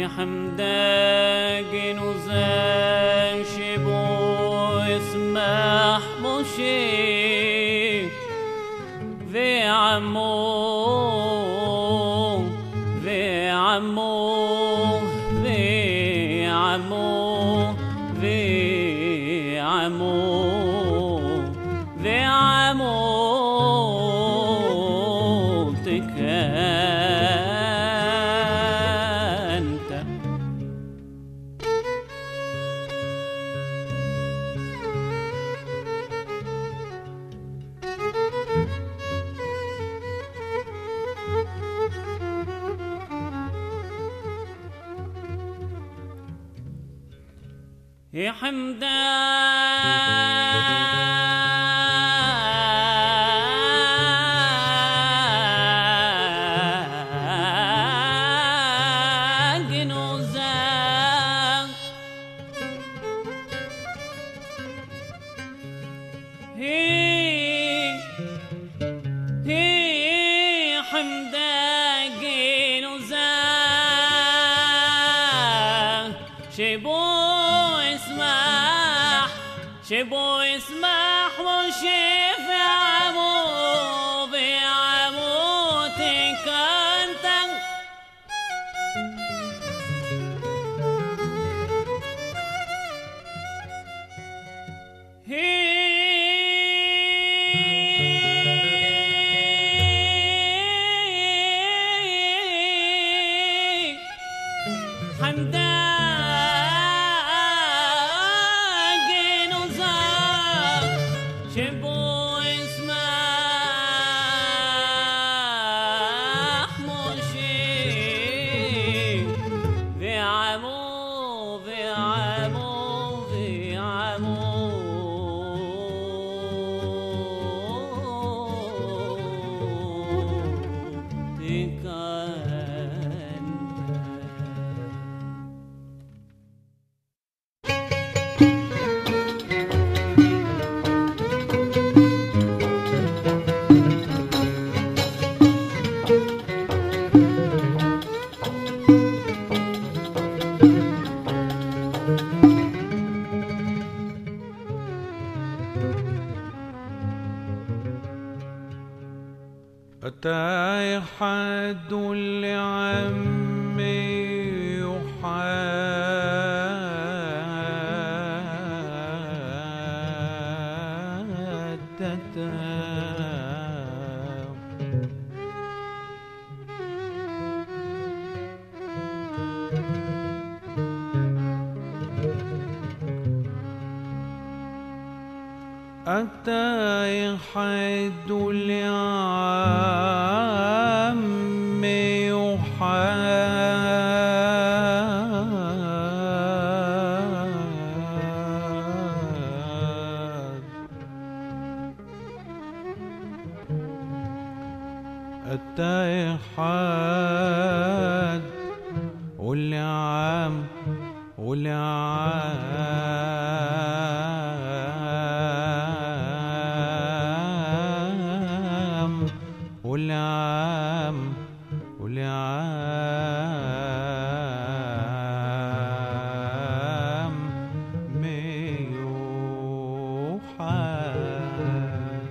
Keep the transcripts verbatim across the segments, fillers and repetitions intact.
حمداك نزاشب اسمح مشي في عمو في عمو في عمو في عمو في عمو تكانت يا حمدان جنوزان هي هي حمدان جنوزان شبو شبو اسمح وشي في عمو في عمو تكنتن هي حمدان شبو اسمح مشي في عمو في عمو في عمو أتى حد لعمي يحدث أتى حد لعمي أتى حد والعام والعام والعام والعام ميوحد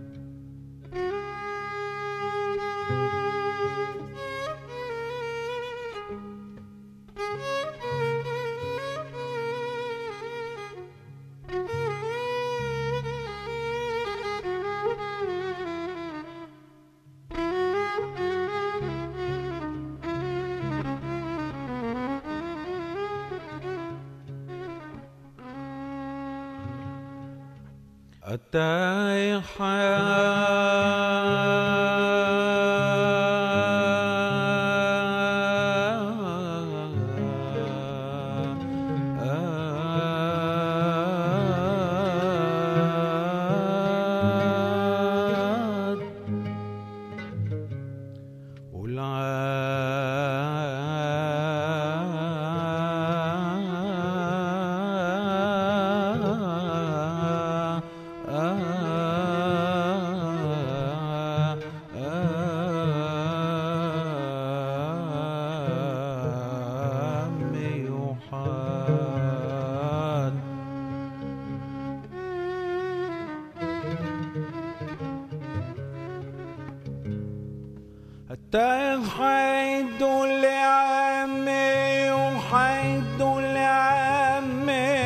أتى والعام تحيد لعمي وحيد لعمي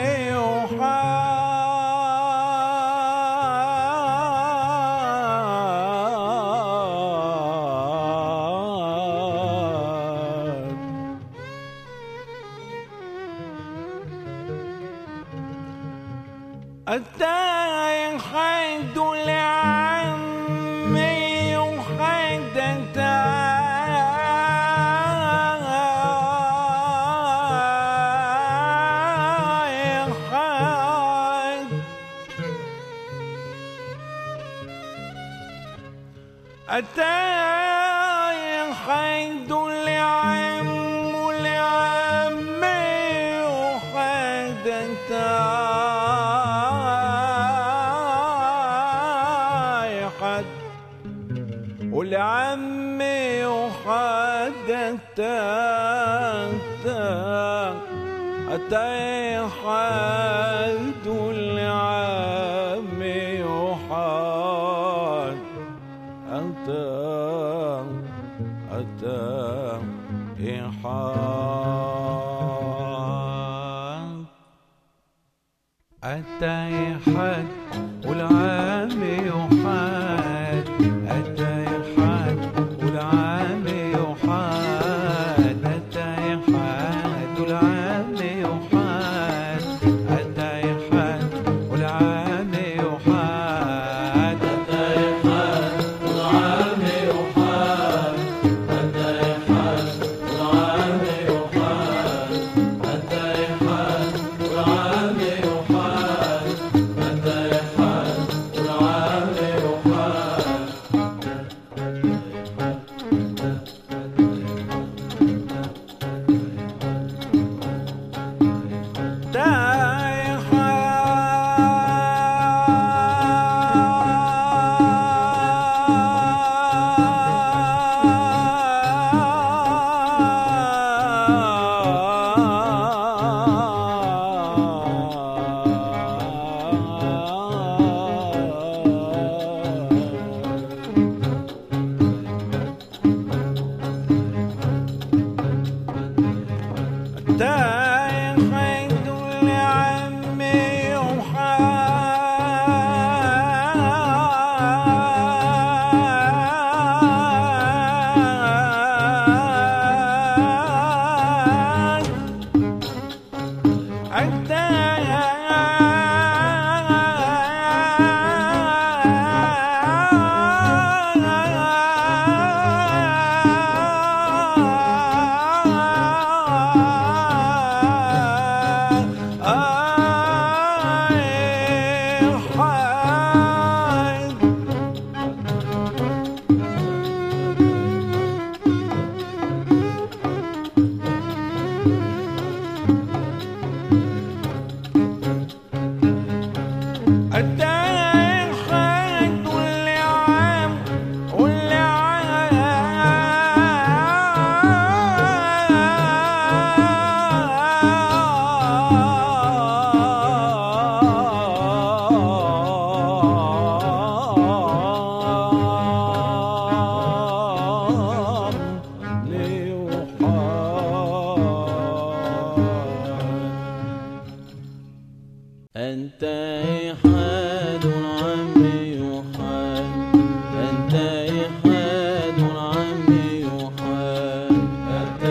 التاي حيد لعمي وحيد التاي حيد التاي حيد لعم ولعمي وحيد التاي ولعمي وحد التاي حد ولعمي وحد التاي التاي حد التاي حد ولعمي وحد التاي حد ولعمي وحد التاي حد ولعمي وحد التاي حد ولعمي وحد التاي حد ولعمي وحد التاي حد ولعمي وحد التاي حد ولعمي وحد التاي حد ولعمي أنت إحاد عمي يحاد أنت إحاد عمي يحاد أنت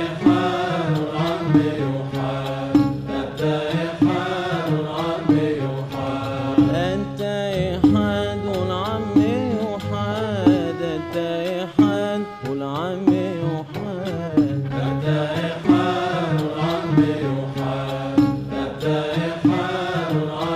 إحاد عمي يحاد أنت إحاد عمي يحاد أنت إحاد عمي يحاد أنت إحاد عمي يحاد أنت إحاد عمي يحاد أنت إحاد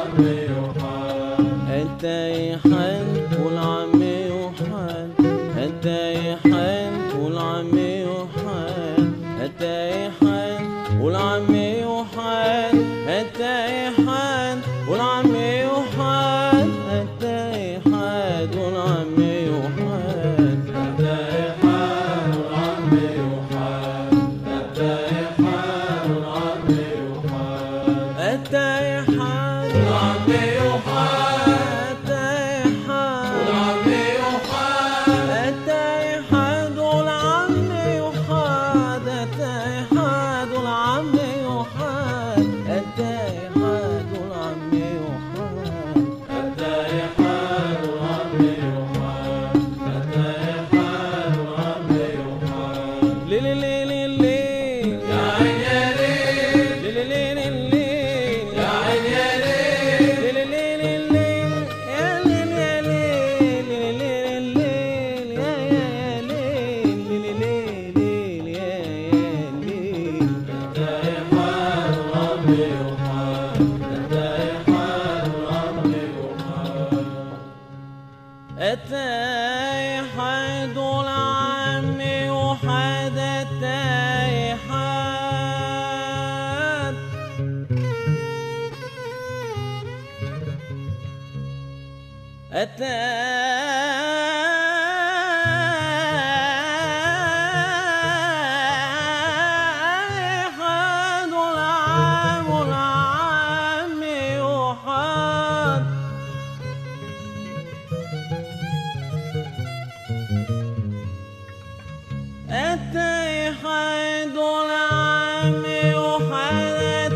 أنت يحن كل عمي يحن أنت يحن كل عمي يحن أنت يحن كل عمي يحن أنت يحن كل عمي يحن أنت يحن كل عمي يحن أنت يحن كل عمي يحن أنت يحن كل عمي يحن أنت يحن كل عمي يحن أنت يحن كل عمي يحن أنت يحن كل أتاي حد العم وحد أتاي حد أتاي حد العم والعم وحد أتاي حد العم وحد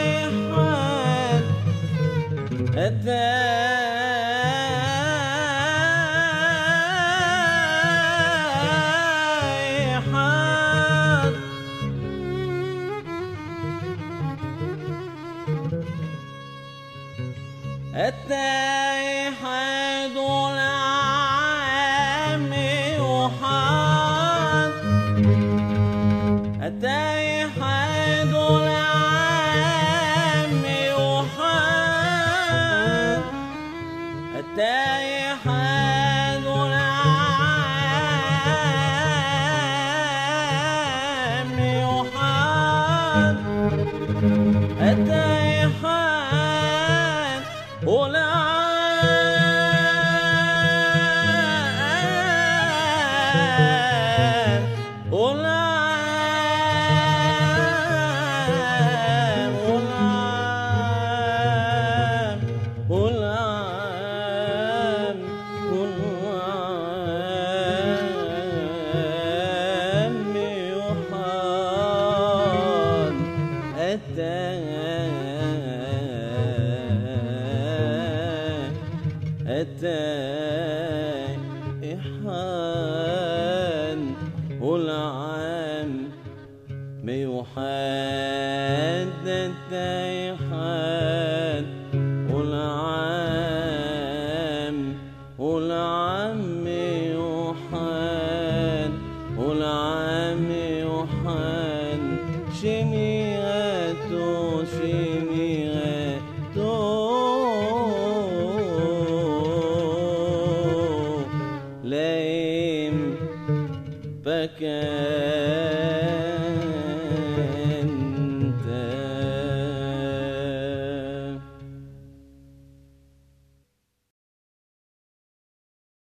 أتاي حد أتاي حد العم وحد أتاي حد العم وحد أتاي حد العم وحد أتاي حد والعام والعام والعام والعام والعام يوحان أتاي إحان والعام ميوحد أتاي إحان والعام والعام ميوحد والعام يوحد شميغاتو شميغاتو لايم بكى